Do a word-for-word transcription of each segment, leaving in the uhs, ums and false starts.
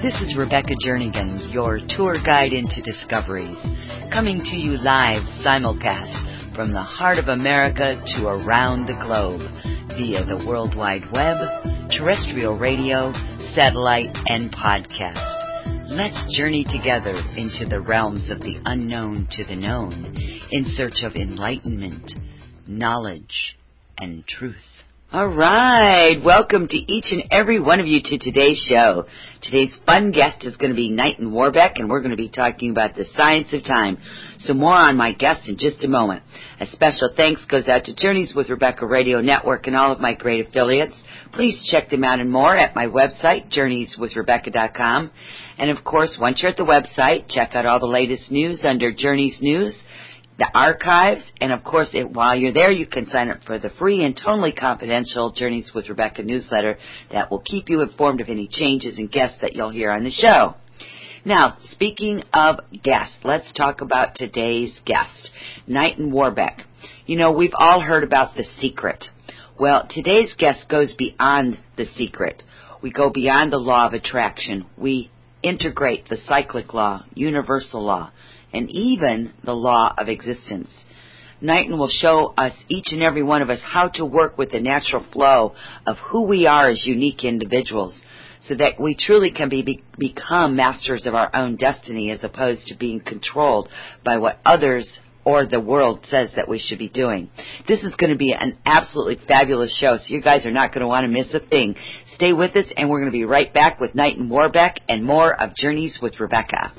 This is Rebecca Jernigan, your tour guide into discoveries, coming to you live simulcast from the heart of America to around the globe via the World Wide Web, terrestrial radio, satellite, and podcast. Let's journey together into the realms of the unknown to the known in search of enlightenment, knowledge, and truth. All right. Welcome to each and every one of you to today's show. Today's fun guest is going to be Knighton Warbeck, and we're going to be talking about the science of time. So more on my guest in just a moment. A special thanks goes out to Journeys with Rebecca Radio Network and all of my great affiliates. Please check them out and more at my website, journeys with rebecca dot com. And, of course, once you're at the website, check out all the latest news under Journeys News, the archives, and, of course, it, while you're there, you can sign up for the free and totally confidential Journeys with Rebecca newsletter that will keep you informed of any changes and guests that you'll hear on the show. Now, speaking of guests, let's talk about today's guest, Knighton Warbeck. You know, we've all heard about The Secret. Well, today's guest goes beyond The Secret. We go beyond the law of attraction. We integrate the cyclic law, universal law, and even the law of existence. Knighton will show us, each and every one of us, how to work with the natural flow of who we are as unique individuals so that we truly can be, be, become masters of our own destiny as opposed to being controlled by what others or the world says that we should be doing. This is going to be an absolutely fabulous show, so you guys are not going to want to miss a thing. Stay with us, and we're going to be right back with Knighton Warbeck and more of Journeys with Rebecca.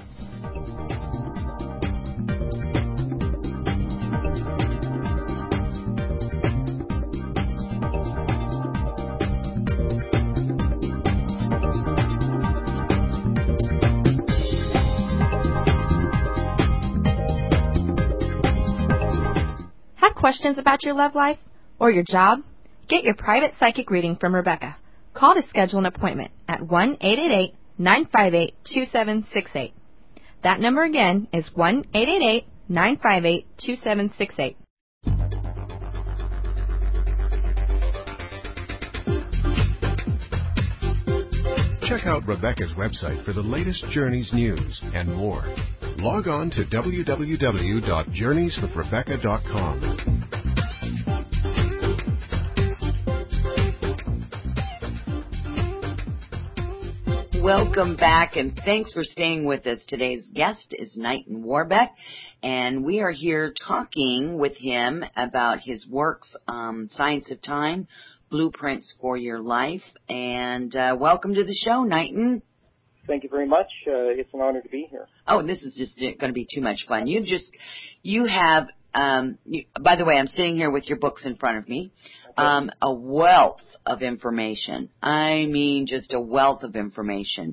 Questions about your love life or your job? Get your private psychic reading from Rebecca. Call to schedule an appointment at one eight eight eight, nine five eight, two seven six eight. That number again is one eight eight eight, nine five eight, two seven six eight. Check out Rebecca's website for the latest Journeys news and more. Log on to w w w dot journeys with rebecca dot com. Welcome back, and thanks for staying with us. Today's guest is Knighton Warbeck, and we are here talking with him about his works, um, Science of Time, Blueprints for Your Life, and uh, welcome to the show, Knighton. Thank you very much. Uh, it's an honor to be here. Oh, this is just going to be too much fun. You just, you have, um, you, by the way, I'm sitting here with your books in front of me, okay. um, a wealth of information. I mean, just a wealth of information.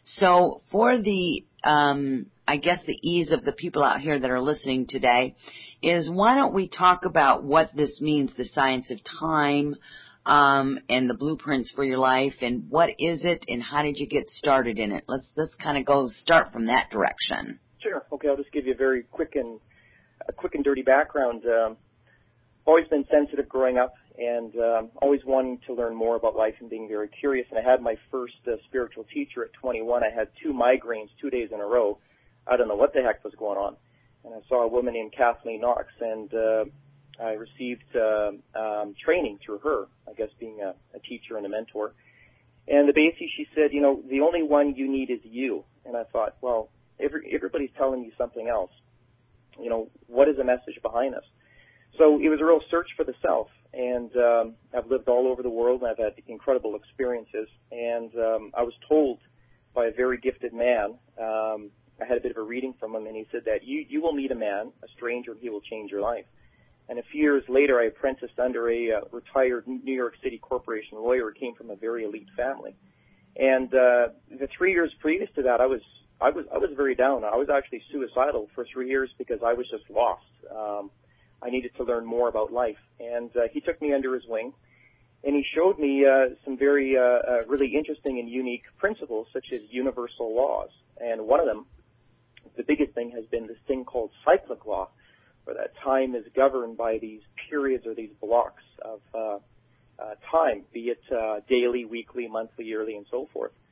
So for the, um, I guess the ease of the people out here that are listening today is why don't we talk about what this means, the science of time, Um, and the blueprints for your life, and what is it, and how did you get started in it? Let's let's kind of go start from that direction. Sure. Okay, I'll just give you a very quick and a quick and dirty background. Um, always been sensitive growing up, and um, always wanting to learn more about life and being very curious. And I had my first uh, spiritual teacher at twenty-one. I had two migraines two days in a row. I don't know what the heck was going on, and I saw a woman named Kathleen Knox, and uh, I received uh, um, training through her, I guess being a, a teacher and a mentor. And the basically she said, you know, the only one you need is you. And I thought, well, every, everybody's telling you something else. You know, what is the message behind this? So it was a real search for the self. And um, I've lived all over the world, and I've had incredible experiences. And um, I was told by a very gifted man, um, I had a bit of a reading from him, and he said that you, you will meet a man, a stranger, and he will change your life. And a few years later, I apprenticed under a uh, retired New York City corporation lawyer who came from a very elite family. And uh, the three years previous to that, I was I was I was very down. I was actually suicidal for three years because I was just lost. Um, I needed to learn more about life, and uh, he took me under his wing, and he showed me uh, some very uh, uh, really interesting and unique principles, such as universal laws. And one of them, the biggest thing, has been this thing called cyclic law, where that time is governed by these periods or these blocks of uh, uh, time, be it uh, daily, weekly, monthly, yearly, and so forth.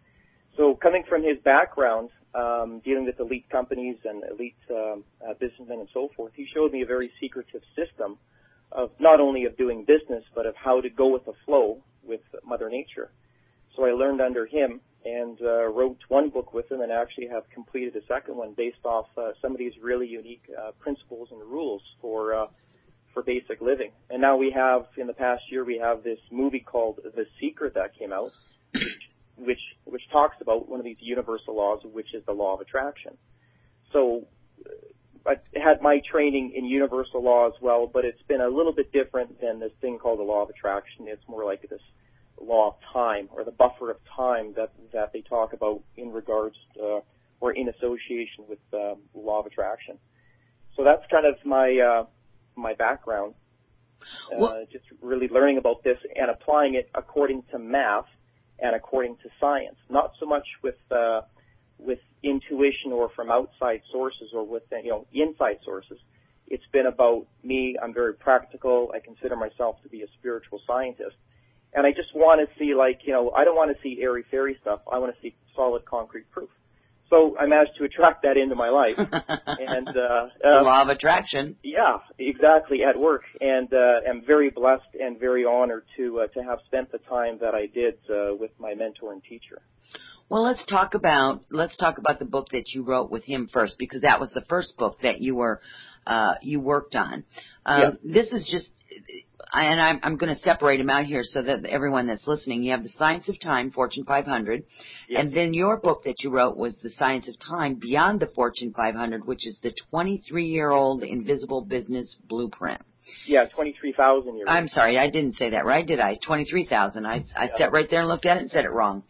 So coming from his background, um, dealing with elite companies and elite um, uh, businessmen and so forth, he showed me a very secretive system of not only of doing business, but of how to go with the flow with Mother Nature. So I learned under him and uh, wrote one book with him and actually have completed a second one based off uh, some of these really unique uh, principles and rules for uh, for basic living. And now we have, in the past year, we have this movie called The Secret that came out, which which, which talks about one of these universal laws, which is the law of attraction. So uh, I had my training in universal law as well, but it's been a little bit different than this thing called the law of attraction. It's more like this law of time, or the buffer of time that that they talk about in regards uh, or in association with uh, law of attraction. So that's kind of my uh, my background, uh, well, just really learning about this and applying it according to math and according to science, not so much with uh, with intuition or from outside sources or with you know inside sources. It's been about me. I'm very practical. I consider myself to be a spiritual scientist. And I just want to see, like, you know, I don't want to see airy-fairy stuff. I want to see solid, concrete proof. So I managed to attract that into my life. and uh, uh, The law of attraction. Yeah, exactly, at work. And uh, am very blessed and very honored to uh, to have spent the time that I did uh, with my mentor and teacher. Well, let's talk about let's talk about the book that you wrote with him first, because that was the first book that you were uh, you worked on. Um, yeah. This is just. And I'm, I'm going to separate them out here so that everyone that's listening, you have The Science of Time, Fortune five hundred, yes. and then your book that you wrote was The Science of Time Beyond the Fortune five hundred, which is the twenty-three-year-old Invisible Business Blueprint. Yeah, twenty-three thousand years. I'm sorry, I didn't say that right, did I? twenty-three thousand. I, I yeah. sat right there and looked at it and said it wrong.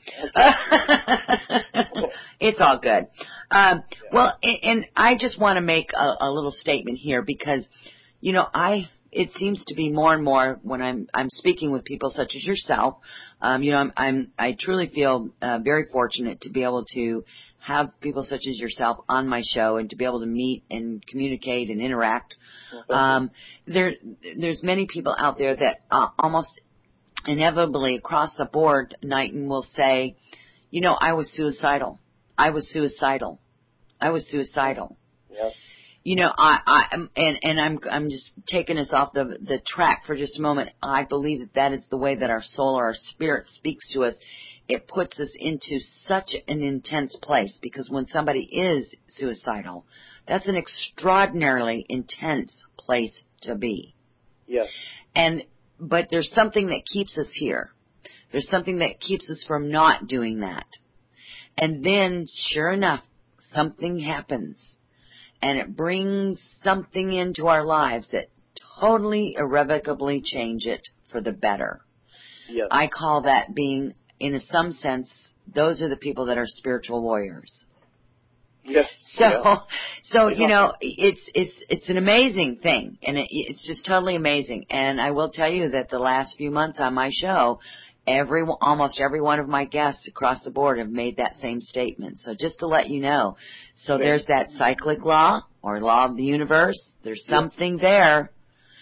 Okay. It's all good. Um, yeah. Well, and, and I just want to make a, a little statement here because, you know, I... It seems to be more and more when I'm I'm speaking with people such as yourself. Um, you know, I'm, I'm I truly feel uh, very fortunate to be able to have people such as yourself on my show and to be able to meet and communicate and interact. Um, there there's many people out there that uh, almost inevitably across the board, Knighton will say, you know, I was suicidal. I was suicidal. I was suicidal. Yeah. You know, I, I, and, and I'm, I'm just taking us off the, the track for just a moment. I believe that that is the way that our soul or our spirit speaks to us. It puts us into such an intense place because when somebody is suicidal, that's an extraordinarily intense place to be. Yes. And, but there's something that keeps us here. There's something that keeps us from not doing that. And then, sure enough, something happens. And it brings something into our lives that totally irrevocably change it for the better. Yes. I call that being, in some sense, those are the people that are spiritual warriors. Yes. So, yeah. so you know, it's it's it's an amazing thing, and it, it's just totally amazing. And I will tell you that the last few months on my show, every almost every one of my guests across the board have made that same statement. So just to let you know, so okay. there's that cyclic law or law of the universe. There's something there.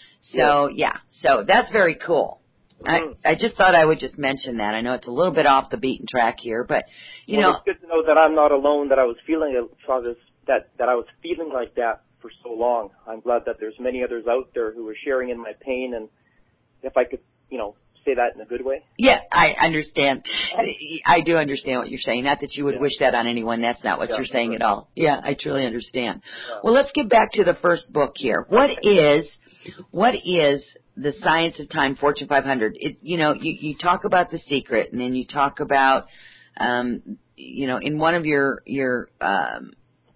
So yeah, so that's very cool. Mm-hmm. I, I just thought I would just mention that. I know it's a little bit off the beaten track here, but you well, know, it's good to know that I'm not alone. That I was feeling that that I was feeling like that for so long. I'm glad that there's many others out there who are sharing in my pain, and if I could, you know, say that in a good way. Yeah, I understand. I do understand what you're saying. Not that you would yeah. wish that on anyone. That's not what yeah, you're saying right. at all. Yeah, I truly understand. Yeah. Well, let's get back to the first book here. What is, what is The Science of Time, Fortune five hundred? It, you know, you, you talk about The Secret, and then you talk about, um, you know, in one of your your, um,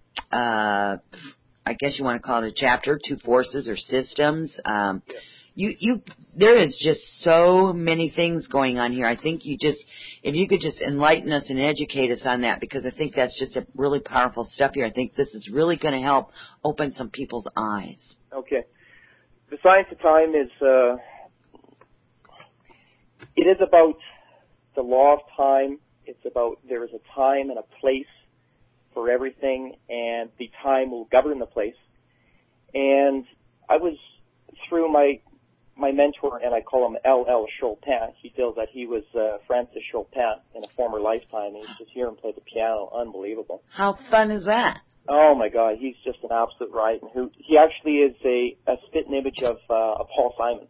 uh, I guess you want to call it a chapter, Two Forces or Systems. Um, yeah. You, you, there is just so many things going on here. I think you just, if you could just enlighten us and educate us on that, because I think that's just a really powerful stuff here. I think this is really going to help open some people's eyes. Okay. The Science of Time is, uh, it is about the law of time. It's about there is a time and a place for everything, and the time will govern the place. And I was, through my my mentor, and I call him L L Chopin. He feels that he was uh, Francis Chopin in a former lifetime. He used to hear him play the piano. Unbelievable. How fun is that? Oh, my God. He's just an absolute riot and hoot. He actually is a, a spitting image of, uh, of Paul Simon.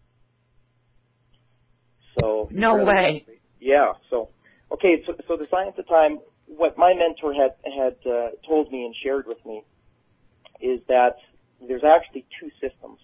So No really, way. Yeah. So, okay, so, so the Science of Time, what my mentor had, had uh, told me and shared with me is that there's actually two systems.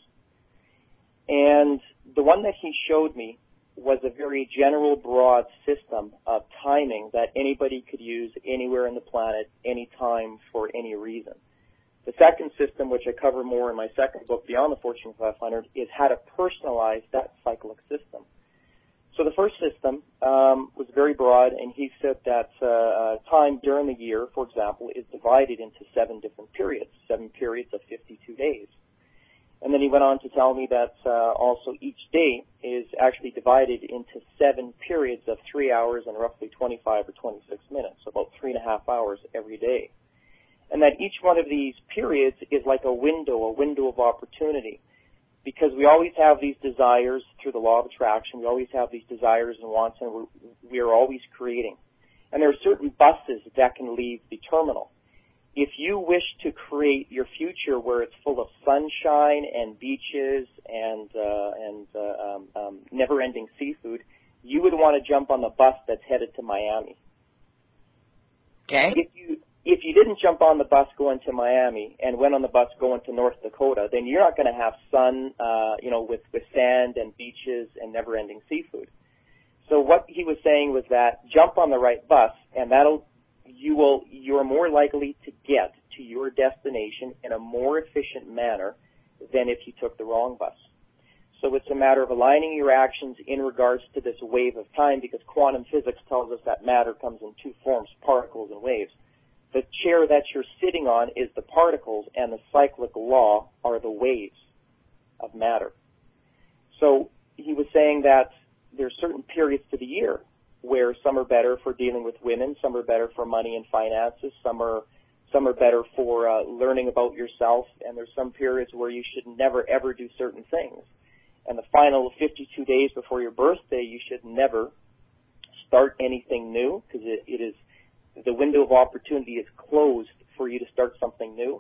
And the one that he showed me was a very general, broad system of timing that anybody could use anywhere on the planet, anytime, for any reason. The second system, which I cover more in my second book, Beyond the Fortune five hundred, is how to personalize that cyclic system. So the first system um, was very broad, and he said that uh, uh, time during the year, for example, is divided into seven different periods, seven periods of fifty-two days. And then he went on to tell me that uh, also each day is actually divided into seven periods of three hours and roughly twenty-five or twenty-six minutes, so about three and a half hours every day. And that each one of these periods is like a window, a window of opportunity, because we always have these desires through the law of attraction. We always have these desires and wants, and we're, we are always creating. And there are certain buses that can leave the terminal. If you wish to create your future where it's full of sunshine and beaches and uh, and uh, um, um, never-ending seafood, you would want to jump on the bus that's headed to Miami. Okay. If you if you didn't jump on the bus going to Miami and went on the bus going to North Dakota, then you're not going to have sun, uh, you know, with with sand and beaches and never-ending seafood. So what he was saying was that jump on the right bus, and that'll you will, you're more likely to get to your destination in a more efficient manner than if you took the wrong bus. So it's a matter of aligning your actions in regards to this wave of time, because quantum physics tells us that matter comes in two forms, particles and waves. The chair that you're sitting on is the particles, and the cyclic law are the waves of matter. So he was saying that there's certain periods to the year where some are better for dealing with women, some are better for money and finances, some are some are better for uh, learning about yourself, and there's some periods where you should never, ever do certain things. And the final fifty-two days before your birthday, you should never start anything new, because it, it is the window of opportunity is closed for you to start something new.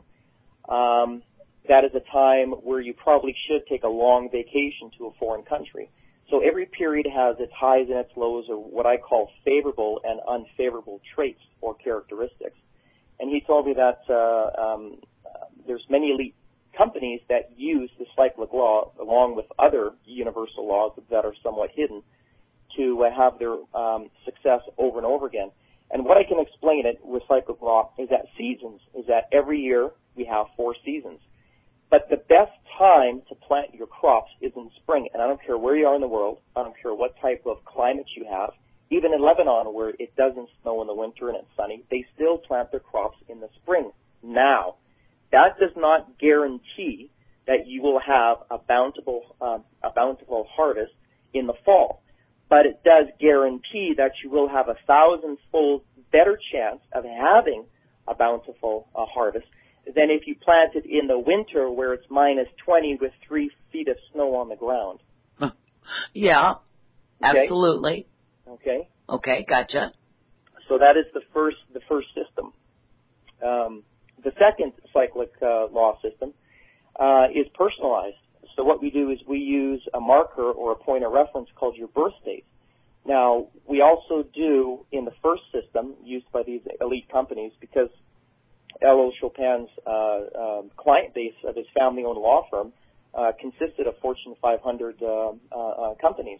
Um, that is a time where you probably should take a long vacation to a foreign country. So every period has its highs and its lows, or what I call favorable and unfavorable traits or characteristics. And he told me that uh, um, uh, there's many elite companies that use the cyclic law along with other universal laws that are somewhat hidden to uh, have their um, success over and over again. And what I can explain it with cyclic law is that seasons, is that every year we have four seasons. But the best time to plant your crops is in spring, and I don't care where you are in the world, I don't care what type of climate you have. Even in Lebanon, where it doesn't snow in the winter and it's sunny, they still plant their crops in the spring. Now, that does not guarantee that you will have a bountiful, um, a bountiful harvest in the fall, but it does guarantee that you will have a thousand-fold better chance of having a bountiful uh, harvest than if you plant it in the winter where it's minus twenty with three feet of snow on the ground. Yeah, okay? absolutely. Okay. Okay, gotcha. So that is the first the first system. Um, the second cyclic uh, law system uh, is personalized. So what we do is we use a marker or a point of reference called your birth date. Now, we also do in the first system used by these elite companies, because L L Chopin's uh, um, client base of his family-owned law firm uh, consisted of Fortune five hundred uh, uh, uh, companies.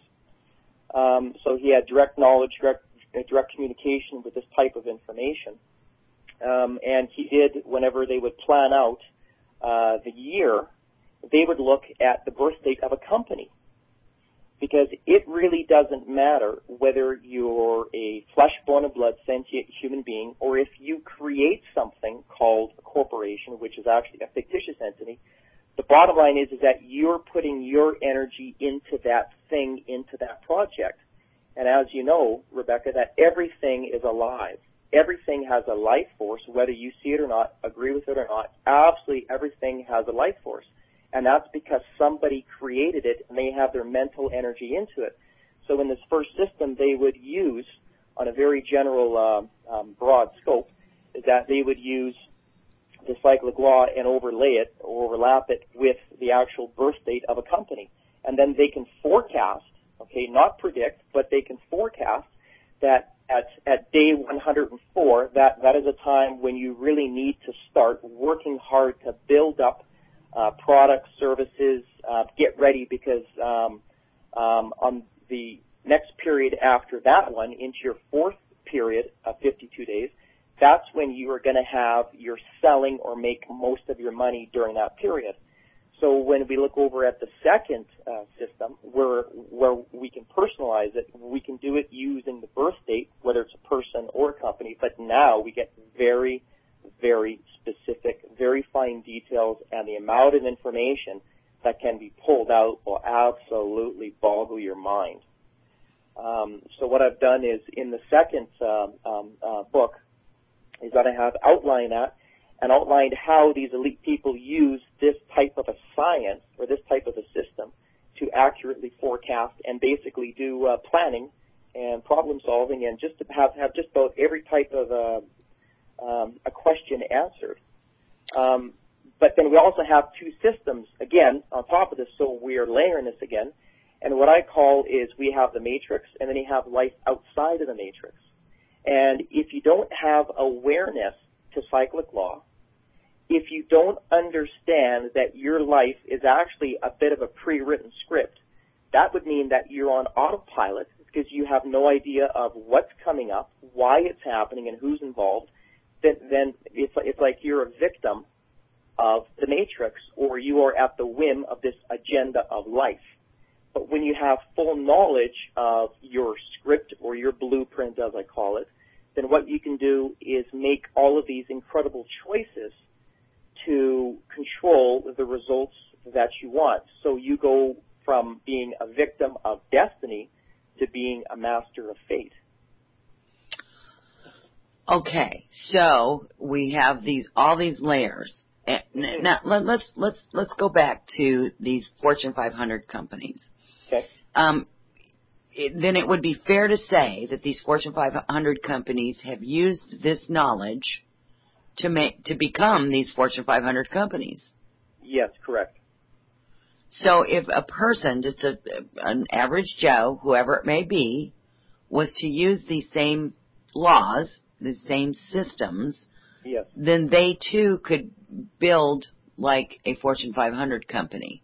Um, so he had direct knowledge, direct, direct communication with this type of information. Um, and he did, whenever they would plan out uh, the year, they would look at the birth date of a company. Because it really doesn't matter whether you're a flesh, bone, and blood sentient human being, or if you create something called a corporation, which is actually a fictitious entity. The bottom line is, is that you're putting your energy into that thing, into that project. And as you know, Rebecca, that everything is alive. Everything has a life force, whether you see it or not, agree with it or not. Absolutely everything has a life force. And that's because somebody created it and they have their mental energy into it. So in this first system, they would use, on a very general, uh, um, broad scope, is that they would use the cyclic law and overlay it, or overlap it with the actual birth date of a company. And then they can forecast, okay, not predict, but they can forecast that at, at day one hundred four, that, that is a time when you really need to start working hard to build up uh, products, services, uh, get ready, because um, um, on the next period after that one, into your fourth period of fifty-two days, that's when you are going to have your selling or make most of your money during that period. So when we look over at the second uh, system, where where we can personalize it, we can do it using the birth date, whether it's a person or a company, but now we get very, very specific, very fine details, and the amount of information that can be pulled out will absolutely boggle your mind. Um, so what I've done is, in the second uh, um, uh, book, is that I have outlined that and outlined how these elite people use this type of a science, or this type of a system, to accurately forecast and basically do uh, planning and problem solving, and just to have, have just about every type of uh, um, a question answered. Um, but then we also have two systems, again, on top of this, so we are layering this again. And what I call is, we have the matrix, and then you have life outside of the matrix. And if you don't have awareness to cyclic law, if you don't understand that your life is actually a bit of a pre-written script, that would mean that you're on autopilot, because you have no idea of what's coming up, why it's happening, and who's involved. Then, then it's, it's like you're a victim of the matrix, or you are at the whim of this agenda of life. But when you have full knowledge of your script, or your blueprint, as I call it, then what you can do is make all of these incredible choices to control the results that you want. So you go from being a victim of destiny to being a master of fate. Okay, so we have these all these layers. Now let, let's let's let's go back to these Fortune five hundred companies. Okay. Um, it, then it would be fair to say that these Fortune five hundred companies have used this knowledge to make to become these Fortune five hundred companies. Yes, correct. So if a person, just a, an average Joe, whoever it may be, was to use these same laws, the same systems, yes, then they too could build like a Fortune five hundred company.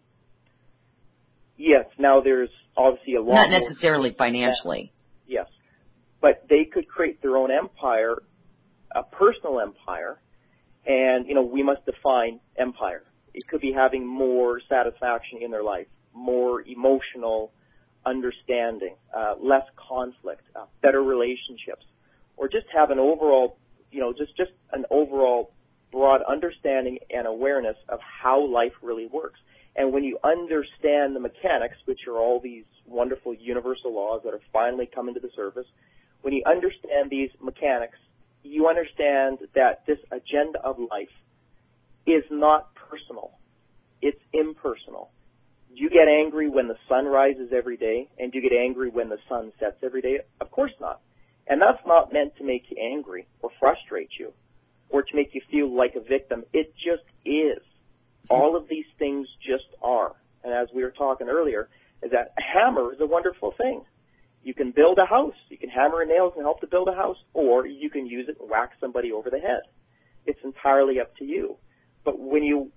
Yes. Now there's obviously a lot Not more necessarily financially. Yes. But they could create their own empire, a personal empire, and, you know, we must define empire. It could be having more satisfaction in their life, more emotional understanding, uh, less conflict, uh, better relationships, or just have an overall, you know, just, just an overall broad understanding and awareness of how life really works. And when you understand the mechanics, which are all these wonderful universal laws that are finally coming to the surface, when you understand these mechanics, you understand that this agenda of life is not personal. It's impersonal. Do you get angry when the sun rises every day? And do you get angry when the sun sets every day? Of course not. And that's not meant to make you angry or frustrate you or to make you feel like a victim. It just is. All of these things just are. And as we were talking earlier, is that a hammer is a wonderful thing. You can build a house. You can hammer nails and help to build a house, or you can use it and whack somebody over the head. It's entirely up to you. But when you,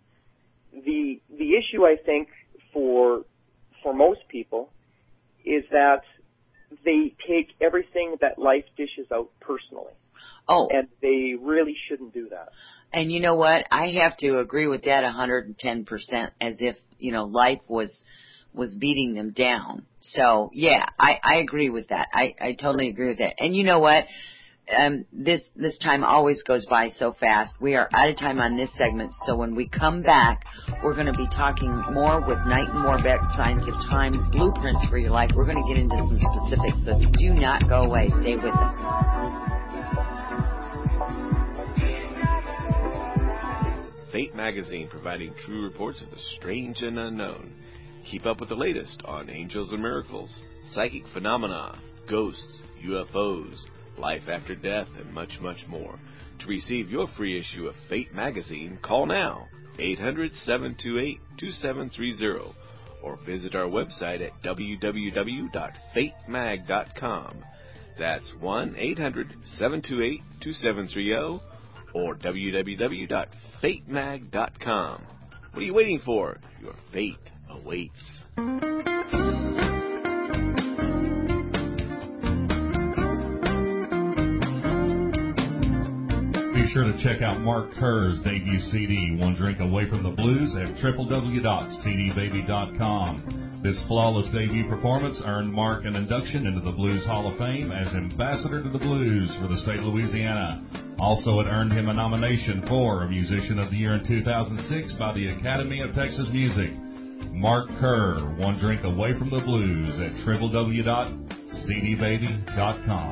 the the issue I think for for most people is that they take everything that life dishes out personally. Oh. And they really shouldn't do that. And you know what? I have to agree with that one hundred ten percent, as if, you know, life was was beating them down. So, yeah, I, I agree with that. I, I totally agree with that. And you know what? Um, this this time always goes by so fast. We are out of time on this segment, so when we come back, we're going to be talking more with Knight and Warbeck, Science of Time, Blueprints for Your Life. We're going to get into some specifics, so do not go away. Stay with us. Fate Magazine, providing true reports of the strange and unknown. Keep up with the latest on angels and miracles, psychic phenomena, ghosts, U F Os, life after death, and much, much more. To receive your free issue of Fate Magazine, call now, eight hundred, seven two eight, two seven three zero, or visit our website at w w w dot fate mag dot com. That's one eight hundred, seven two eight, two seven three zero, or w w w dot fate mag dot com. What are you waiting for? Your fate awaits. Be sure to check out Mark Kerr's debut C D, One Drink Away from the Blues, at w w w dot c d baby dot com. This flawless debut performance earned Mark an induction into the Blues Hall of Fame as Ambassador to the Blues for the state of Louisiana. Also, it earned him a nomination for Musician of the Year in two thousand six by the Academy of Texas Music. Mark Kerr, One Drink Away from the Blues, at w w w dot c d baby dot com.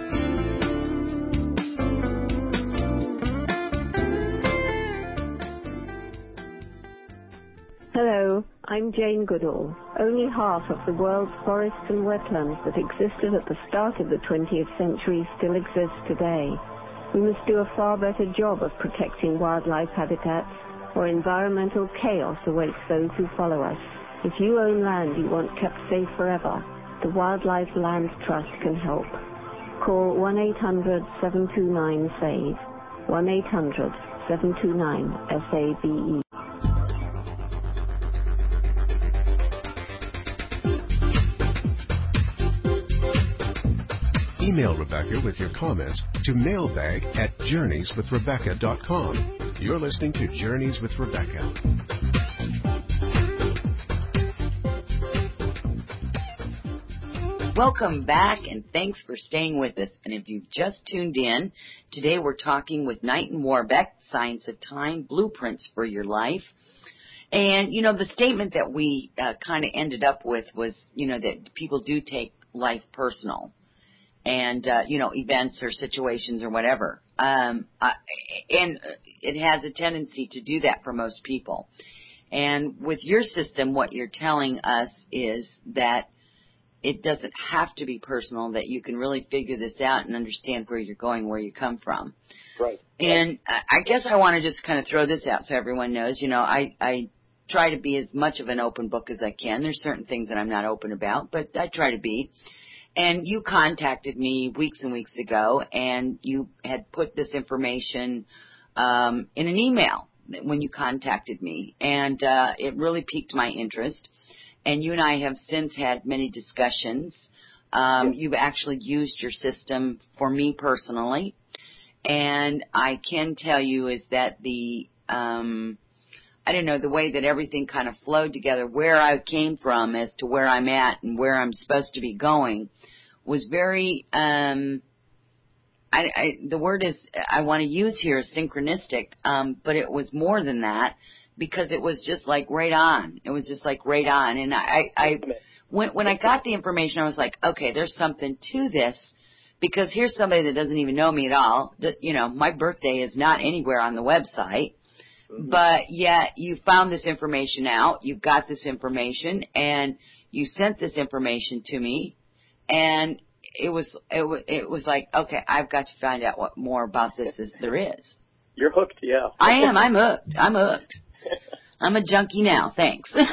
Hello, I'm Jane Goodall. Only half of the world's forests and wetlands that existed at the start of the twentieth century still exist today. We must do a far better job of protecting wildlife habitats, or environmental chaos awaits those who follow us. If you own land you want kept safe forever, the Wildlife Land Trust can help. Call one eight hundred, seven two nine, SAVE, one eight hundred, seven two nine, S A V E. Email Rebecca with your comments to mailbag at journeys with rebecca dot com. You're listening to Journeys with Rebecca. Welcome back, and thanks for staying with us. And if you've just tuned in, today we're talking with Knighton Warbeck, Science of Time, Blueprints for Your Life. And, you know, the statement that we uh, kind of ended up with was, you know, that people do take life personal. And, uh, you know, events or situations or whatever. Um, I, and it has a tendency to do that for most people. And with your system, what you're telling us is that it doesn't have to be personal, that you can really figure this out and understand where you're going, where you come from. Right. And I guess I want to just kind of throw this out so everyone knows, you know, I, I try to be as much of an open book as I can. There's certain things that I'm not open about, but I try to be. And you contacted me weeks and weeks ago, and you had put this information um, in an email when you contacted me, and uh, it really piqued my interest. And you and I have since had many discussions. Um, yes. You've actually used your system for me personally, and I can tell you is that the um, I don't know, the way that everything kind of flowed together, where I came from as to where I'm at and where I'm supposed to be going, was very, um, I, I, the word is, I want to use here is synchronistic, um, but it was more than that, because it was just like right on. It was just like right on. And I, I, when, when I got the information, I was like, okay, there's something to this, because here's somebody that doesn't even know me at all. That, you know, my birthday is not anywhere on the website. But yet you found this information out, you got this information, and you sent this information to me, and it was it was it was like, okay, I've got to find out what more about this as there is. You're hooked, yeah. I am. I'm hooked. I'm hooked. I'm a junkie now. Thanks. yeah.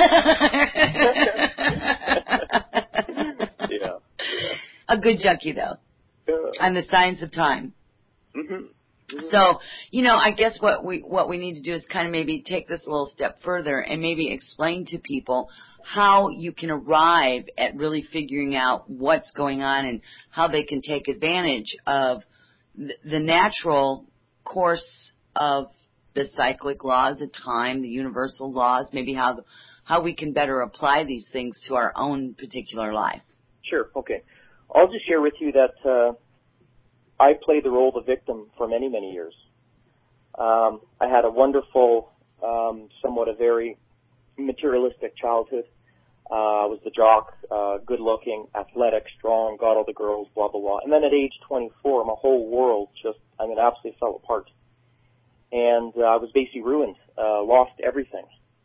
A good junkie though. Uh, I'm the Science of Time. Mm-hmm. So, you know, I guess what we what we need to do is kind of maybe take this a little step further and maybe explain to people how you can arrive at really figuring out what's going on and how they can take advantage of the, the natural course of the cyclic laws of time, the universal laws, maybe how the, how we can better apply these things to our own particular life. Sure, okay. I'll just share with you that uh, I played the role of the victim for many, many years. Um, I had a wonderful, um, somewhat a very materialistic childhood. Uh, I was the jock, uh, good-looking, athletic, strong, got all the girls, blah, blah, blah. And then at age twenty-four, my whole world just, I mean, absolutely fell apart. and uh, I was basically ruined, uh, lost everything,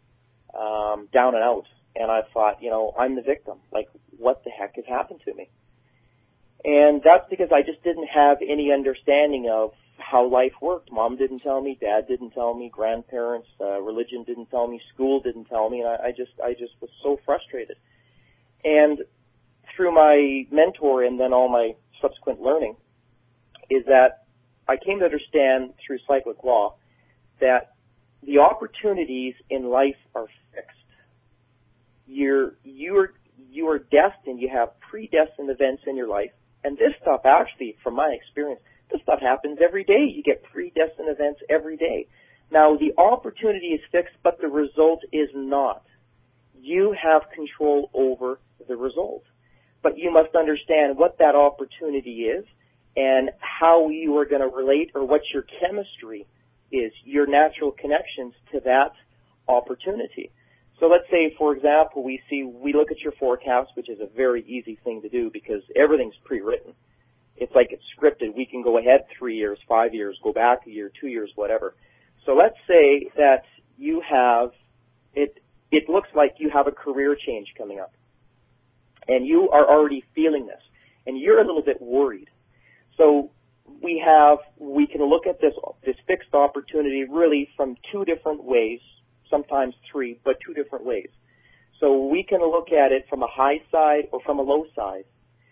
um, down and out. And I thought, you know, I'm the victim. Like, what the heck has happened to me? And that's because I just didn't have any understanding of how life worked. Mom didn't tell me, Dad didn't tell me, grandparents, uh, religion didn't tell me, school didn't tell me, and I, I just, I just was so frustrated. And through my mentor and then all my subsequent learning is that I came to understand through cyclic law that the opportunities in life are fixed. You're, you're, you are destined, you have predestined events in your life, and this stuff actually, from my experience, this stuff happens every day. You get predestined events every day. Now, the opportunity is fixed, but the result is not. You have control over the result. But you must understand what that opportunity is and how you are going to relate, or what your chemistry is, your natural connections to that opportunity. So let's say, for example, we see, we look at your forecast, which is a very easy thing to do because everything's pre-written. It's like it's scripted. We can go ahead three years, five years, go back a year, two years, whatever. So let's say that you have, it, it looks like you have a career change coming up. And you are already feeling this. And you're a little bit worried. So we have, we can look at this, this fixed opportunity really from two different ways, sometimes three, but two different ways. So we can look at it from a high side or from a low side.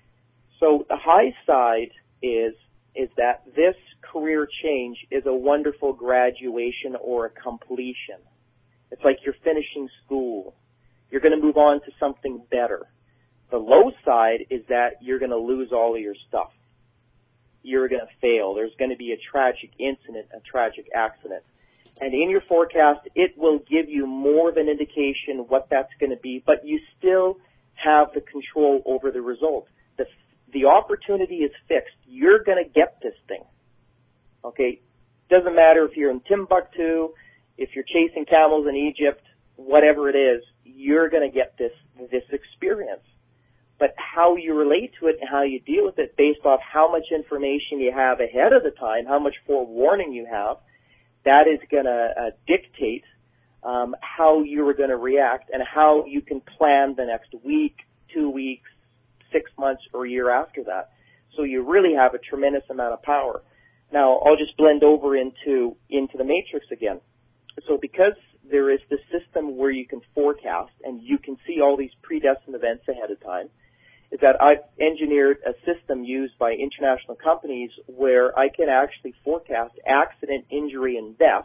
So the high side is, is that this career change is a wonderful graduation or a completion. It's like you're finishing school. You're going to move on to something better. The low side is that you're going to lose all of your stuff. You're going to fail. There's going to be a tragic incident, a tragic accident. And in your forecast, it will give you more of an indication what that's going to be, but you still have the control over the result. The, the opportunity is fixed. You're going to get this thing. Okay? Doesn't matter if you're in Timbuktu, if you're chasing camels in Egypt, whatever it is, you're going to get this, this experience. But how you relate to it and how you deal with it based off how much information you have ahead of the time, how much forewarning you have, that is going to uh, dictate um, how you are going to react and how you can plan the next week, two weeks, six months, or a year after that. So you really have a tremendous amount of power. Now, I'll just blend over into, into the matrix again. So because there is this system where you can forecast and you can see all these predestined events ahead of time, is that I've engineered a system used by international companies where I can actually forecast accident, injury, and death,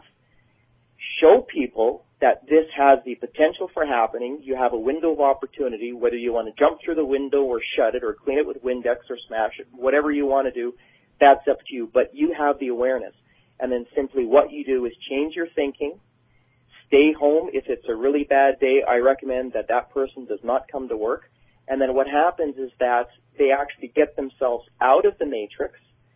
show people that this has the potential for happening. You have a window of opportunity, whether you want to jump through the window or shut it or clean it with Windex or smash it, whatever you want to do, that's up to you. But you have the awareness. And then simply what you do is change your thinking, stay home. If it's a really bad day, I recommend that that person does not come to work. And then what happens is that they actually get themselves out of the matrix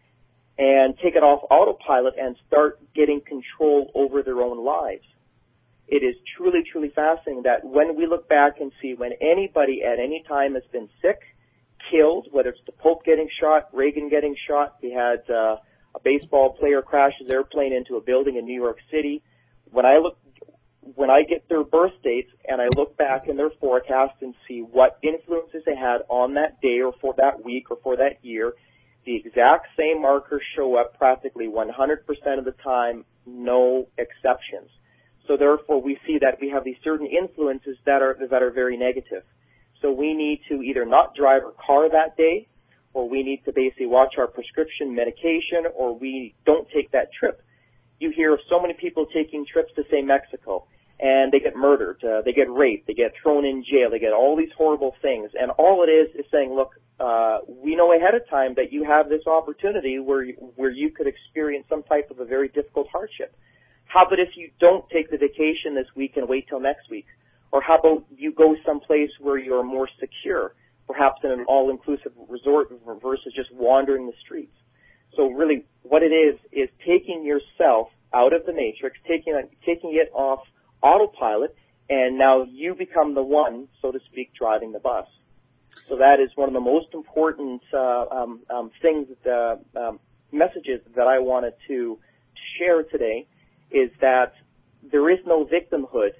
and take it off autopilot and start getting control over their own lives. It is truly, truly fascinating that when we look back and see when anybody at any time has been sick, killed, whether it's the Pope getting shot, Reagan getting shot, we had uh, a baseball player crash his airplane into a building in New York City. When I look When I get their birth dates and I look back in their forecast and see what influences they had on that day or for that week or for that year, the exact same markers show up practically one hundred percent of the time, no exceptions. So therefore we see that we have these certain influences that are, that are very negative. So we need to either not drive our car that day, or we need to basically watch our prescription medication, or we don't take that trip. You hear of so many people taking trips to, say, Mexico, and they get murdered, uh, they get raped, they get thrown in jail, they get all these horrible things. And all it is is saying, look, uh, we know ahead of time that you have this opportunity where you, where you could experience some type of a very difficult hardship. How about if you don't take the vacation this week and wait till next week? Or how about you go someplace where you're more secure, perhaps in an all-inclusive resort versus just wandering the streets? So really what it is is taking yourself out of the matrix, taking taking it off autopilot, and now you become the one, so to speak, driving the bus. So that is one of the most important uh, um, um, things, uh, um, messages that I wanted to share today, is that there is no victimhood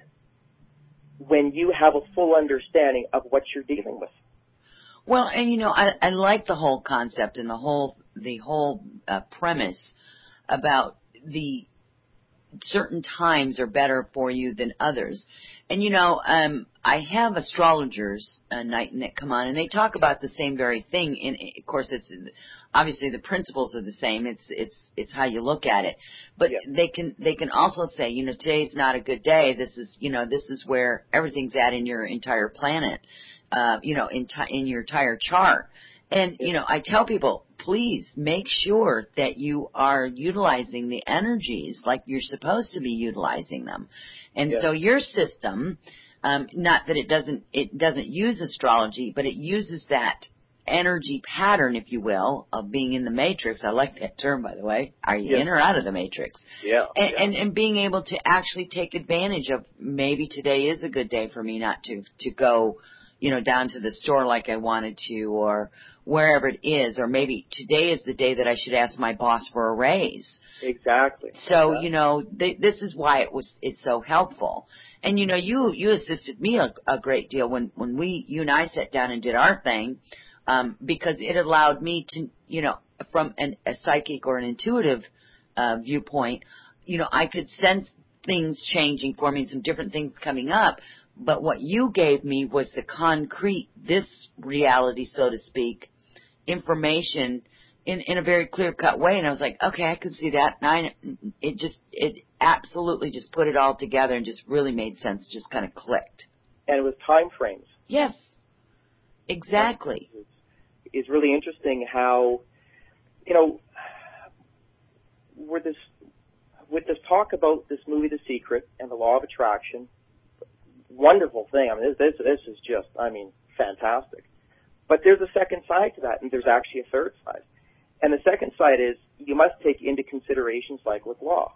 when you have a full understanding of what you're dealing with. Well, and you know, I, I like the whole concept and the whole the whole uh, premise about the certain times are better for you than others. And you know, um, I have astrologers uh, night and that come on, and they talk about the same very thing. And of course, it's obviously the principles are the same. It's it's it's how you look at it. But yeah. they can they can also say, you know, today's not a good day. This is you know this is where everything's at in your entire planet. Uh, you know, in t- in your entire chart. And, you know, I tell people, please make sure that you are utilizing the energies like you're supposed to be utilizing them. And yeah. so your system, um, not that it doesn't, it doesn't use astrology, but it uses that energy pattern, if you will, of being in the matrix. I like that term, by the way. Are you yeah. in or out of the matrix? Yeah. And, yeah. and, and being able to actually take advantage of maybe today is a good day for me not to, to go, you know, down to the store like I wanted to, or wherever it is, or maybe today is the day that I should ask my boss for a raise. Exactly. So, exactly. you know, th- this is why it was, it's so helpful. And, you know, you, you assisted me a, a great deal when, when we, you and I sat down and did our thing, um, because it allowed me to, you know, from an, a psychic or an intuitive, uh, viewpoint, you know, I could sense things changing for me, some different things coming up. But what you gave me was the concrete, this reality, so to speak, information in, in a very clear-cut way. And I was like, okay, I could see that. And I, it just, it absolutely just put it all together and just really made sense, just kind of clicked. And it was time frames. Yes, exactly. It's, it's really interesting how, you know, with this, with this talk about this movie, The Secret, and the law of attraction, wonderful thing. I mean, this, this this is just, I mean, fantastic. But there's a second side to that, and there's actually a third side. And the second side is you must take into considerations like with law.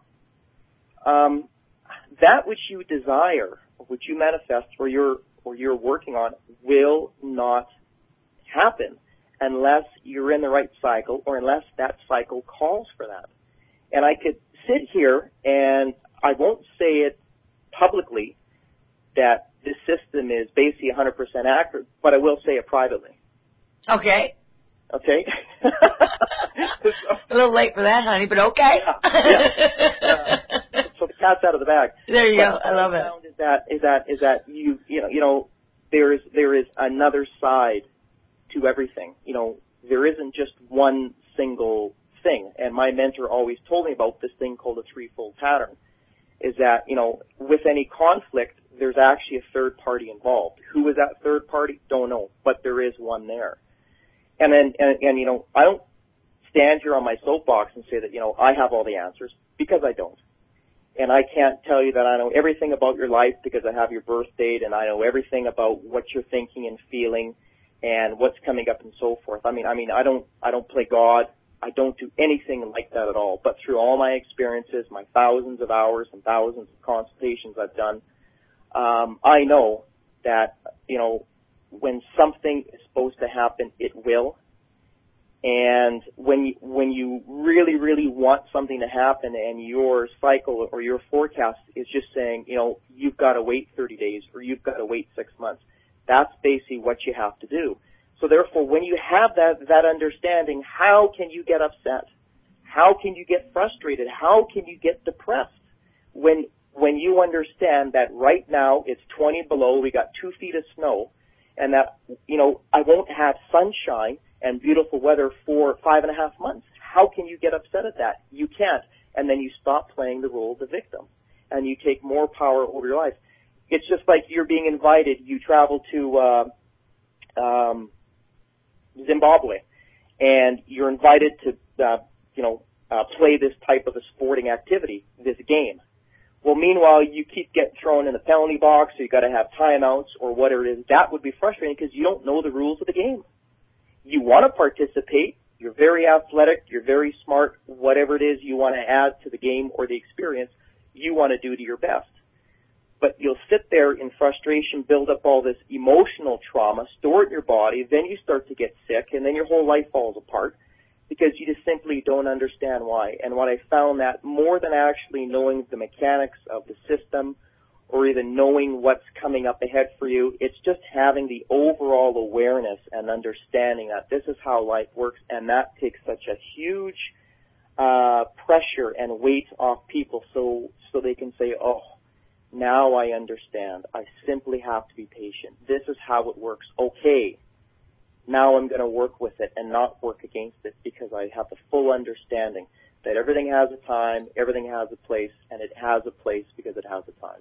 Um, that which you desire, or which you manifest, or you're or you're working on, will not happen unless you're in the right cycle, or unless that cycle calls for that. And I could sit here, and I won't say it publicly, that this system is basically one hundred percent accurate, but I will say it privately. Okay. Okay? so, a little late for that, honey, but okay. yeah, yeah. Uh, so the cat's out of the bag. There you but go. I love I it. Found is that is that is that you you know you know there is there is another side to everything. You know, there isn't just one single thing. And my mentor always told me about this thing called a threefold pattern. Is that, you know, with any conflict, there's actually a third party involved. Who is that third party? Don't know, but there is one there. And then, and, and you know, I don't stand here on my soapbox and say that, you know, I have all the answers, because I don't. And I can't tell you that I know everything about your life because I have your birth date, and I know everything about what you're thinking and feeling and what's coming up and so forth. I mean, I mean, I don't, I don't play God. I don't do anything like that at all. But through all my experiences, my thousands of hours and thousands of consultations I've done, um, I know that, you know, when something is supposed to happen, it will. And when you, when you really, really want something to happen and your cycle or your forecast is just saying, you know, you've got to wait thirty days or you've got to wait six months, that's basically what you have to do. So therefore, when you have that, that understanding, how can you get upset? How can you get frustrated? How can you get depressed when, when you understand that right now it's twenty below, we got two feet of snow, and that, you know, I won't have sunshine and beautiful weather for five and a half months. How can you get upset at that? You can't. And then you stop playing the role of the victim, and you take more power over your life. It's just like you're being invited. You travel to uh, um, Zimbabwe, and you're invited to, uh, you know, uh, play this type of a sporting activity, this game. Well, meanwhile, you keep getting thrown in the penalty box, or you got to have timeouts, or whatever it is. That would be frustrating because you don't know the rules of the game. You want to participate. You're very athletic. You're very smart. Whatever it is you want to add to the game or the experience, you want to do to your best. But you'll sit there in frustration, build up all this emotional trauma, store it in your body, then you start to get sick, and then your whole life falls apart. because you just simply don't understand why. And what I found that more than actually knowing the mechanics of the system or even knowing what's coming up ahead for you, it's just having the overall awareness and understanding that this is how life works, and that takes such a huge uh, pressure and weight off people so so they can say, oh, now I understand. I simply have to be patient. This is how it works. Okay. Now I'm going to work with it and not work against it because I have the full understanding that everything has a time, everything has a place, and it has a place because it has a time.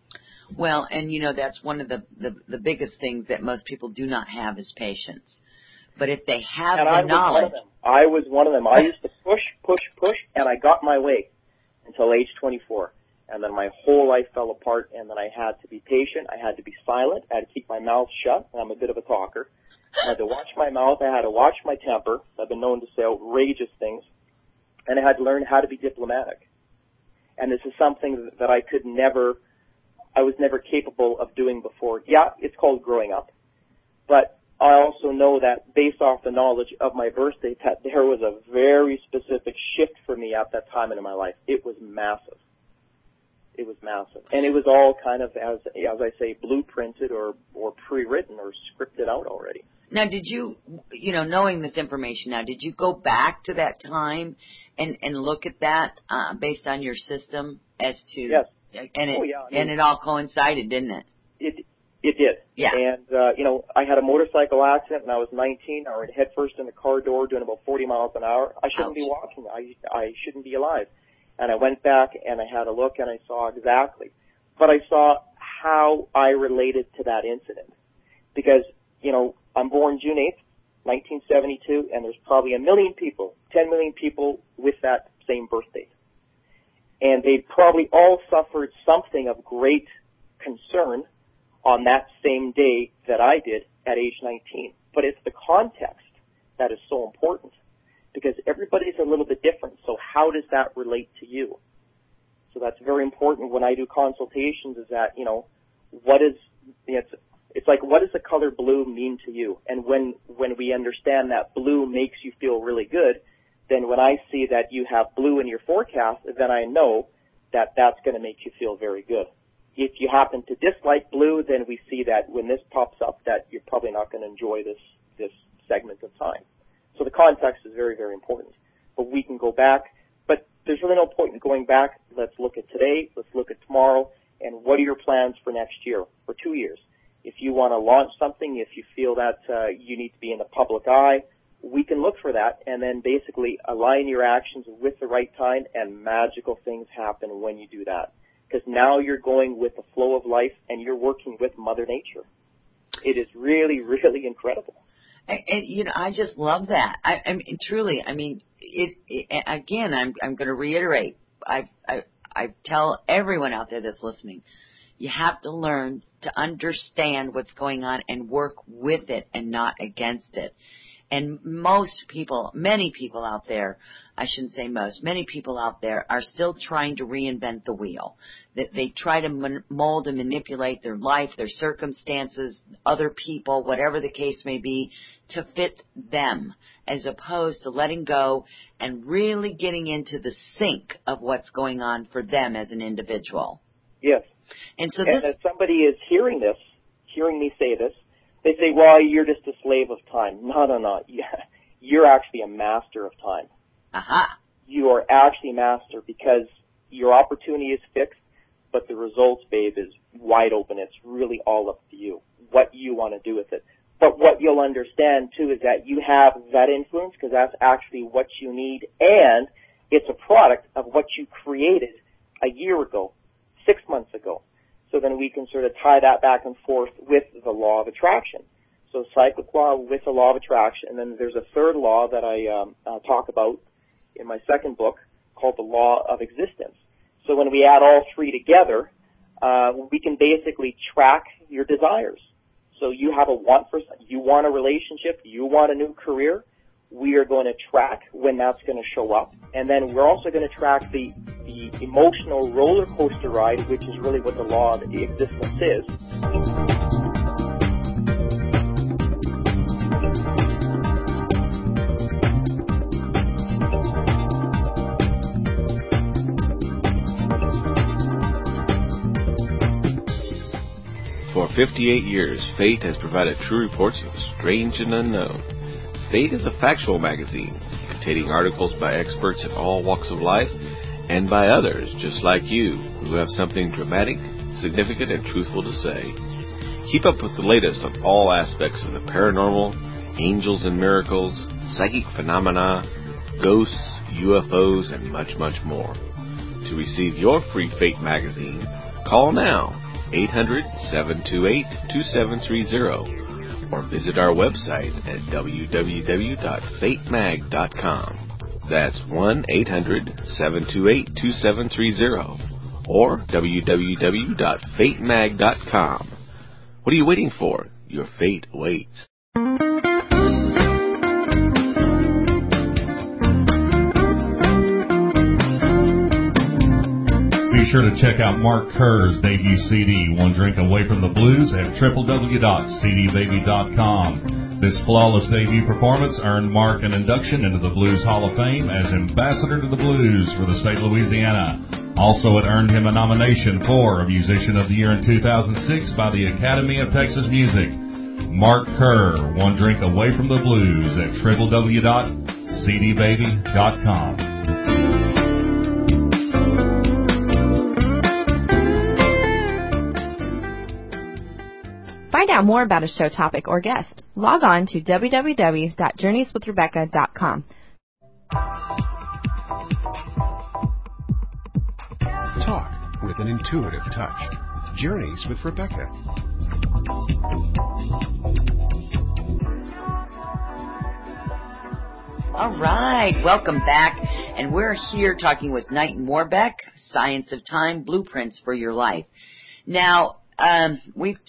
Well, and you know, that's one of the, the, the biggest things that most people do not have is patience. But if they have and the I was knowledge... One of them. I was one of them. I used to push, push, push, and I got my way until age twenty-four. And then my whole life fell apart, and then I had to be patient. I had to be silent. I had to keep my mouth shut. I'm a bit of a talker. I had to watch my mouth. I had to watch my temper. I've been known to say outrageous things. And I had to learn how to be diplomatic. And this is something that I could never, I was never capable of doing before. Yeah, it's called growing up. But I also know that based off the knowledge of my birth date, that there was a very specific shift for me at that time in my life. It was massive. It was massive. And it was all kind of, as as I say, blueprinted or, or pre-written or scripted out already. Now, did you, you know, knowing this information now, did you go back to that time and, and look at that uh, based on your system as to... Yes. And it, oh, yeah. I mean, and it all coincided, didn't it? It it did. Yeah. And, uh, you know, I had a motorcycle accident when I was nineteen. I went headfirst in the car door doing about forty miles an hour. I shouldn't Ouch. be walking. I I shouldn't be alive. And I went back and I had a look and I saw exactly. But I saw how I related to that incident. Because, you know, I'm born June eighth, nineteen seventy-two, and there's probably a million people, ten million people with that same birth date. And they probably all suffered something of great concern on that same day that I did at age nineteen. But it's the context that is so important, because everybody's a little bit different. So how does that relate to you? So that's very important when I do consultations, is that, you know, what is, it's, it's like, what does the color blue mean to you? And when, when we understand that blue makes you feel really good, then when I see that you have blue in your forecast, then I know that that's going to make you feel very good. If you happen to dislike blue, then we see that when this pops up, that you're probably not going to enjoy this, this segment of time. So the context is very, very important. But we can go back. But there's really no point in going back. Let's look at today. Let's look at tomorrow. And what are your plans for next year, for two years? If you want to launch something, if you feel that uh, you need to be in the public eye, we can look for that and then basically align your actions with the right time, and magical things happen when you do that. Because now you're going with the flow of life and you're working with Mother Nature. It is really, really incredible. And, and you know, I just love that. I, I mean, truly. I mean, it, it. Again, I'm I'm going to reiterate. I I I tell everyone out there that's listening, you have to learn to understand what's going on and work with it and not against it. And most people, many people out there, I shouldn't say most, many people out there are still trying to reinvent the wheel. That they try to mold and manipulate their life, their circumstances, other people, whatever the case may be, to fit them, as opposed to letting go and really getting into the sync of what's going on for them as an individual. Yes. And so and this, if somebody is hearing this, hearing me say this, they say, well, you're just a slave of time. No, no, no. You're actually a master of time. Aha. You are actually a master, because your opportunity is fixed, but the results, babe, is wide open. It's really all up to you, what you want to do with it. But what you'll understand, too, is that you have that influence, because that's actually what you need, and it's a product of what you created a year ago, six months ago. So then we can sort of tie that back and forth with the law of attraction. So cyclic law with the law of attraction. And then there's a third law that I um, uh, talk about in my second book called the law of existence. So when we add all three together, uh, we can basically track your desires. So you have a want for, you want a relationship, you want a new career. We are going to track when that's going to show up. And then we're also going to track the, the emotional roller coaster ride, which is really what the law of existence is. fifty-eight years, Fate has provided true reports of the strange and unknown. Fate is a factual magazine containing articles by experts in all walks of life and by others just like you who have something dramatic, significant, and truthful to say. Keep up with the latest on all aspects of the paranormal, angels and miracles, psychic phenomena, ghosts, U F Os, and much, much more. To receive your free Fate magazine, call now, eight hundred, seven two eight, two seven three zero, or visit our website at w w w dot fate mag dot com. That's one eight hundred, seven two eight, two seven three zero, or w w w dot fate mag dot com. What are you waiting for? Your fate awaits. Be sure to check out Mark Kerr's debut C D, One Drink Away from the Blues, at w w w dot c d baby dot com. This flawless debut performance earned Mark an induction into the Blues Hall of Fame as Ambassador to the Blues for the state of Louisiana. Also, it earned him a nomination for Musician of the Year in two thousand six by the Academy of Texas Music. Mark Kerr, One Drink Away from the Blues, at w w w dot c d baby dot com. Find out more about a show topic or guest. Log on to w w w dot journeys with rebecca dot com. Talk with an intuitive touch. Journeys with Rebecca. All right, welcome back. And we're here talking with Knighton Warbeck, Science of Time, Blueprints for Your Life. Now, um, we've...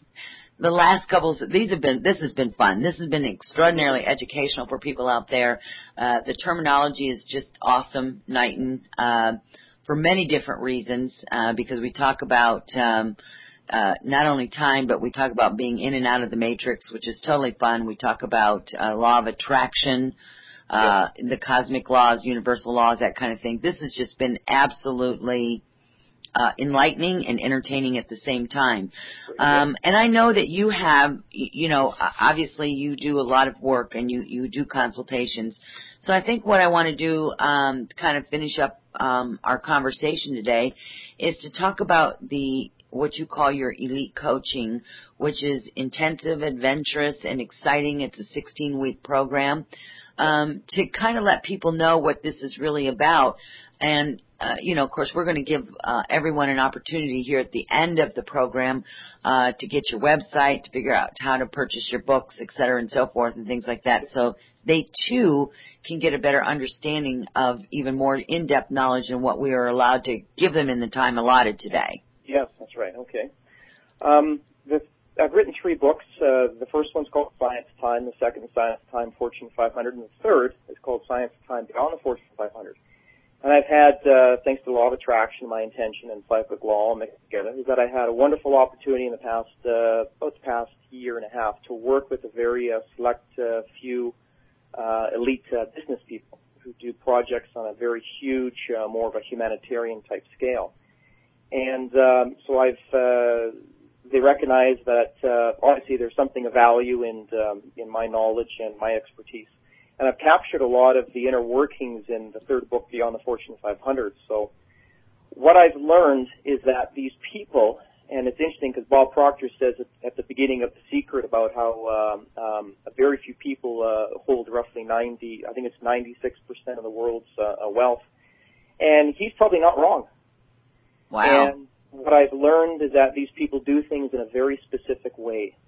The last couple, these have been, this has been fun. This has been extraordinarily educational for people out there. Uh, the terminology is just awesome, Knighton, uh, for many different reasons, uh, because we talk about, um, uh, not only time, but we talk about being in and out of the matrix, which is totally fun. We talk about, uh, law of attraction, uh, the cosmic laws, universal laws, that kind of thing. This has just been absolutely Uh, enlightening and entertaining at the same time. Um, and I know that you have, you know, obviously you do a lot of work and you, you do consultations. So I think what I want to do um, to kind of finish up um, our conversation today is to talk about the what you call your elite coaching, which is intensive, adventurous, and exciting. It's a sixteen-week program um, to kind of let people know what this is really about. And Uh, you know, of course, we're going to give uh, everyone an opportunity here at the end of the program uh, to get your website, to figure out how to purchase your books, et cetera, and so forth, and things like that. So they, too, can get a better understanding of even more in-depth knowledge than what we are allowed to give them in the time allotted today. Yes, that's right. Okay. Um, the, I've written three books. Uh, the first one's called Science of Time. The second is Science of Time, Fortune five hundred. And the third is called Science of Time, Beyond the Fortune five hundred. And I've had, uh, thanks to the law of attraction, my intention and psychic law all mixed together, is that I had a wonderful opportunity in the past, uh, about the past year and a half to work with a very uh, select uh, few uh, elite uh, business people who do projects on a very huge, uh, more of a humanitarian type scale. And um, so I've, uh, they recognize that uh, obviously there's something of value in, um, in my knowledge and my expertise. And I've captured a lot of the inner workings in the third book, Beyond the Fortune five hundred. So what I've learned is that these people, and it's interesting because Bob Proctor says at the beginning of The Secret about how um, um, very few people uh, hold roughly ninety, I think it's ninety-six percent of the world's uh, wealth. And he's probably not wrong. Wow. And what I've learned is that these people do things in a very specific way.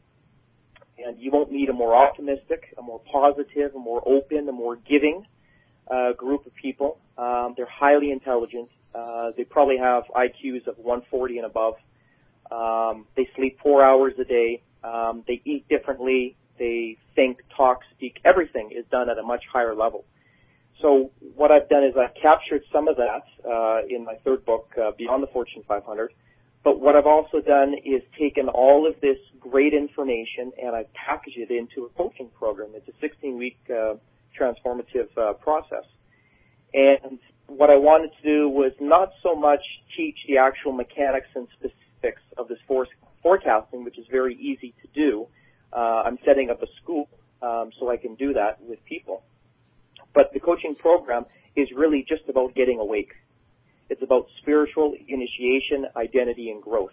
And you won't meet a more optimistic, a more positive, a more open, a more giving uh, group of people. Um, they're highly intelligent. Uh, they probably have I Qs of one forty and above. Um, they sleep four hours a day. Um, they eat differently. They think, talk, speak. Everything is done at a much higher level. So what I've done is I've captured some of that uh, in my third book, uh, Beyond the Fortune five hundred. But what I've also done is taken all of this great information and I've packaged it into a coaching program. It's a sixteen-week uh, transformative uh, process. And what I wanted to do was not so much teach the actual mechanics and specifics of this force forecasting, which is very easy to do. Uh, I'm setting up a school um, so I can do that with people. But the coaching program is really just about getting awake. It's about spiritual initiation, identity, and growth.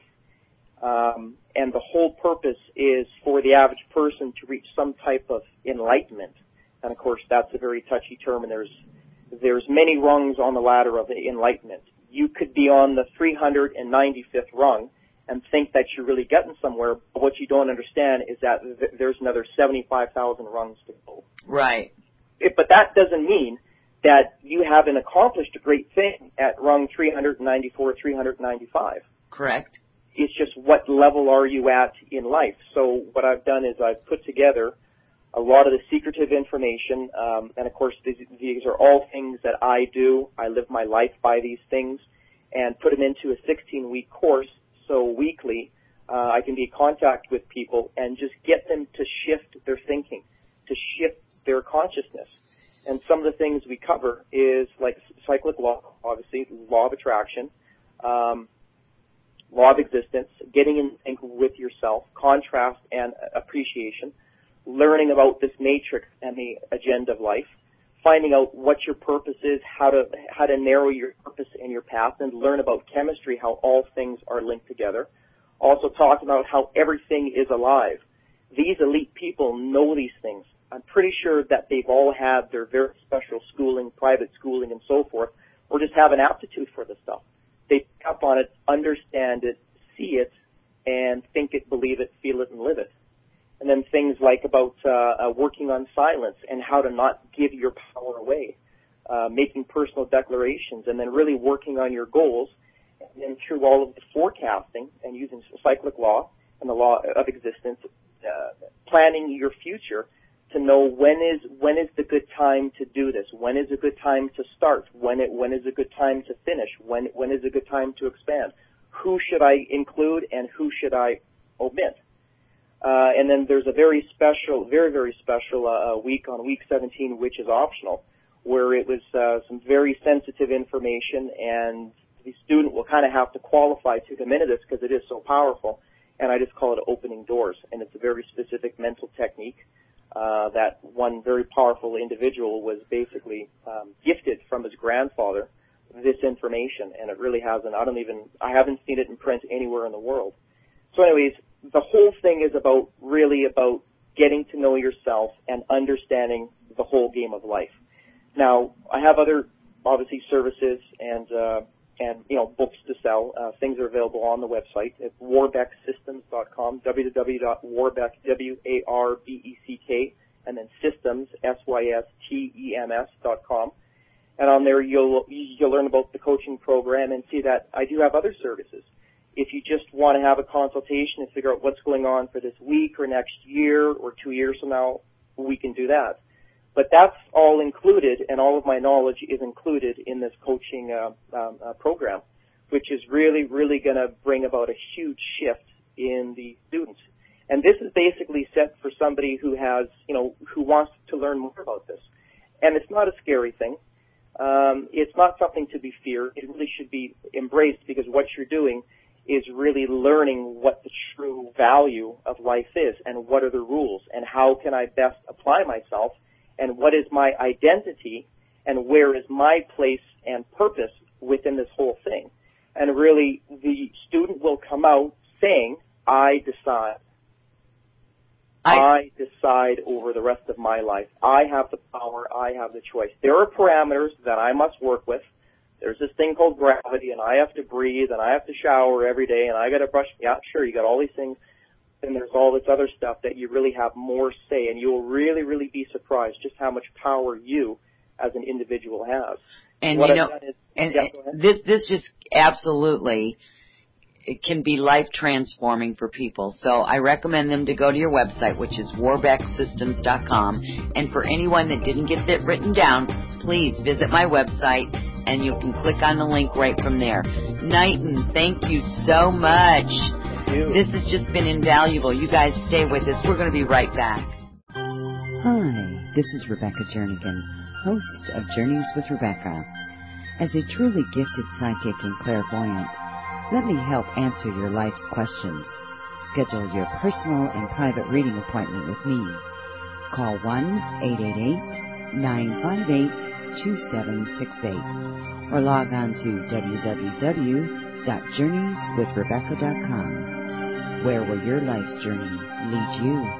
Um, and the whole purpose is for the average person to reach some type of enlightenment. And, of course, that's a very touchy term, and there's there's many rungs on the ladder of enlightenment. You could be on the three hundred ninety-fifth rung and think that you're really getting somewhere, but what you don't understand is that th- there's another seventy-five thousand rungs to go. Right. It, but that doesn't mean that you haven't accomplished a great thing at rung three hundred ninety-four, three hundred ninety-five. Correct. It's just what level are you at in life. So what I've done is I've put together a lot of the secretive information, um, and of course these, these are all things that I do. I live my life by these things, and put them into a sixteen-week course. So weekly, uh, I can be in contact with people and just get them to shift their thinking, to shift their consciousness. And some of the things we cover is like cyclic law, obviously, law of attraction, um, law of existence, getting in sync with yourself, contrast and appreciation, learning about this matrix and the agenda of life, finding out what your purpose is, how to how to narrow your purpose and your path, and learn about chemistry, how all things are linked together. Also talking about how everything is alive. These elite people know these things. I'm pretty sure that they've all had their very special schooling, private schooling, and so forth, or just have an aptitude for this stuff. They pick up on it, understand it, see it, and think it, believe it, feel it, and live it. And then things like about uh, uh, working on silence and how to not give your power away, uh, making personal declarations, and then really working on your goals. And then through all of the forecasting and using cyclic law and the law of existence, uh, planning your future to know when is when is the good time to do this, when is a good time to start, when it when is a good time to finish, when when is a good time to expand, who should I include and who should I omit. Uh, and then there's a very special, very, very special uh, week on week seventeen, which is optional, where it was uh, some very sensitive information, and the student will kind of have to qualify to come into this because it is so powerful. And I just call it opening doors, and it's a very specific mental technique uh, that one very powerful individual was basically um, gifted from his grandfather this information, and it really hasn't. I don't even. I haven't seen it in print anywhere in the world. So, anyways. The whole thing is about really about getting to know yourself and understanding the whole game of life. Now, I have other, obviously, services and, uh, and you know, books to sell. Uh, things are available on the website at warbeck systems dot com, w w w dot warbeck, W A R B E C K, and then systems, S Y S T E M S dot com. And on there, you'll, you'll learn about the coaching program and see that I do have other services. If you just want to have a consultation and figure out what's going on for this week or next year or two years from now, we can do that. But that's all included, and all of my knowledge is included in this coaching uh, um, uh, program, which is really, really going to bring about a huge shift in the students. And this is basically set for somebody who has, you know, who wants to learn more about this. And it's not a scary thing. Um, it's not something to be feared. It really should be embraced, because what you're doing is really learning what the true value of life is and what are the rules and how can I best apply myself and what is my identity and where is my place and purpose within this whole thing. And really, the student will come out saying, I decide. I, I decide over the rest of my life. I have the power. I have the choice. There are parameters that I must work with. There's this thing called gravity, and I have to breathe, and I have to shower every day, and I got to brush. Yeah, sure, you got all these things. And there's all this other stuff that you really have more say, and you'll really, really be surprised just how much power you, as an individual, have. And what you I've know, done is, and, yeah, and this this just absolutely it can be life transforming for people. So I recommend them to go to your website, which is warbeck systems dot com. And for anyone that didn't get that written down, please visit my website, and you can click on the link right from there. Knighton, thank you so much. Thank you. This has just been invaluable. You guys stay with us. We're going to be right back. Hi, this is Rebecca Jernigan, host of Journeys with Rebecca. As a truly gifted psychic and clairvoyant, let me help answer your life's questions. schedule your personal and private reading appointment with me. Call one eight eight eight, nine five eight, two seven six eight or log on to w w w dot journeys with rebecca dot com. Where will your life's journey lead you?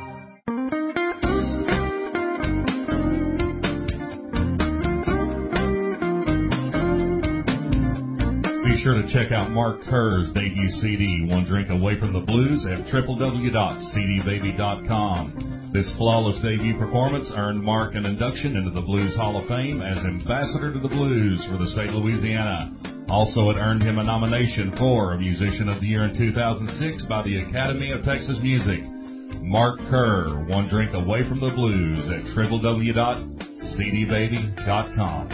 Be sure to check out Mark Kerr's debut C D, One Drink Away from the Blues, at w w w dot c d baby dot com. This flawless debut performance earned Mark an induction into the Blues Hall of Fame as Ambassador to the Blues for the state of Louisiana. Also, it earned him a nomination for Musician of the Year in two thousand six by the Academy of Texas Music. Mark Kerr, One Drink Away from the Blues, at w w w dot c d baby dot com.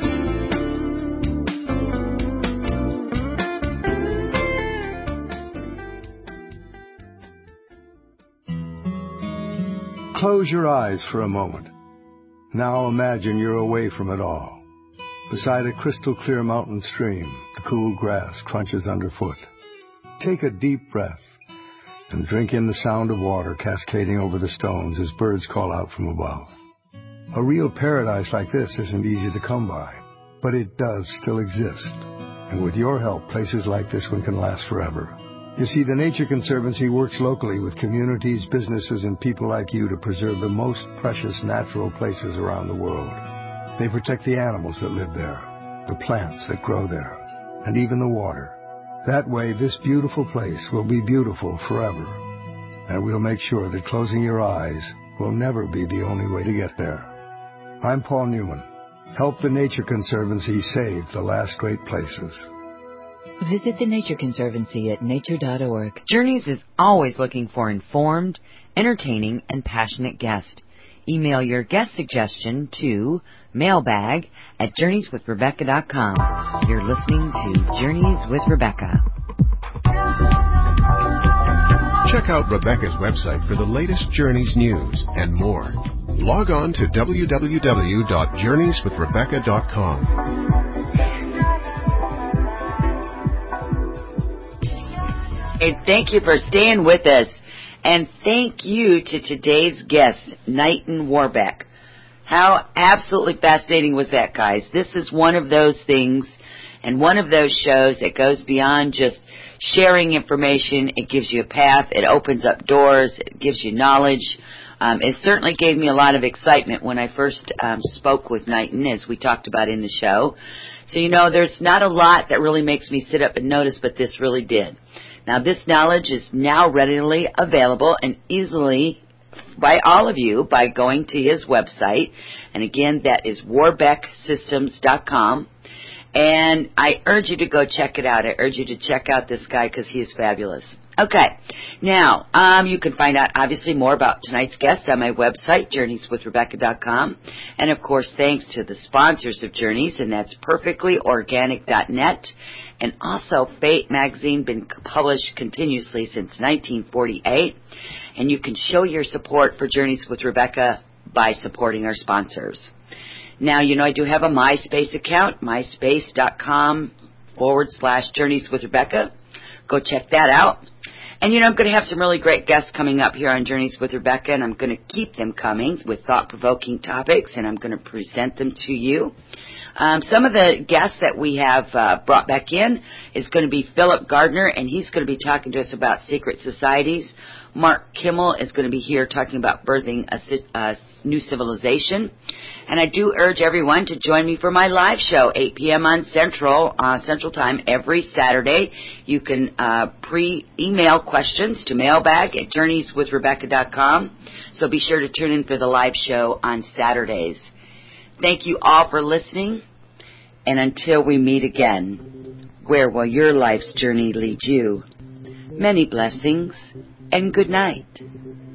Close your eyes for a moment. Now imagine you're away from it all. Beside a crystal clear mountain stream, the cool grass crunches underfoot. Take a deep breath and drink in the sound of water cascading over the stones as birds call out from above. A real paradise like this isn't easy to come by, but it does still exist. And with your help, places like this one can last forever. You see, the Nature Conservancy works locally with communities, businesses, and people like you to preserve the most precious natural places around the world. They protect the animals that live there, the plants that grow there, and even the water. That way, this beautiful place will be beautiful forever. And we'll make sure that closing your eyes will never be the only way to get there. I'm Paul Newman. Help the Nature Conservancy save the last great places. Visit the Nature Conservancy at nature dot org. Journeys is always looking for informed, entertaining, and passionate guests. Email your guest suggestion to mailbag at journeys with rebecca dot com. You're listening to Journeys with Rebecca. Check out Rebecca's website for the latest Journeys news and more. Log on to w w w dot journeys with rebecca dot com. And thank you for staying with us. And thank you to today's guest, Knighton Warbeck. How absolutely fascinating was that, guys? This is one of those things and one of those shows that goes beyond just sharing information. It gives you a path. It opens up doors. It gives you knowledge. Um, it certainly gave me a lot of excitement when I first um, spoke with Knighton, as we talked about in the show. So, you know, there's not a lot that really makes me sit up and notice, but this really did. Now, this knowledge is now readily available and easily by all of you by going to his website. And again, that is warbeck systems dot com. And I urge you to go check it out. I urge you to check out this guy because he is fabulous. Okay. Now, um, you can find out, obviously, more about tonight's guest on my website, journeys with rebecca dot com. And, of course, thanks to the sponsors of Journeys, and that's perfectly organic dot net. And also, Fate magazine, been published continuously since nineteen forty-eight. And you can show your support for Journeys with Rebecca by supporting our sponsors. Now, you know, I do have a MySpace account, myspace dot com forward slash Journeys with Rebecca. Go check that out. And, you know, I'm going to have some really great guests coming up here on Journeys with Rebecca, and I'm going to keep them coming with thought-provoking topics, and I'm going to present them to you. Um, some of the guests that we have uh, brought back in is going to be Philip Gardner, and he's going to be talking to us about secret societies. Mark Kimmel is going to be here talking about birthing a, a new civilization. And I do urge everyone to join me for my live show, eight p.m. on Central uh, Central Time every Saturday. You can uh, pre-email questions to mailbag at journeys with rebecca dot com. So be sure to tune in for the live show on Saturdays. Thank you all for listening. And until we meet again, where will your life's journey lead you? Many blessings and good night.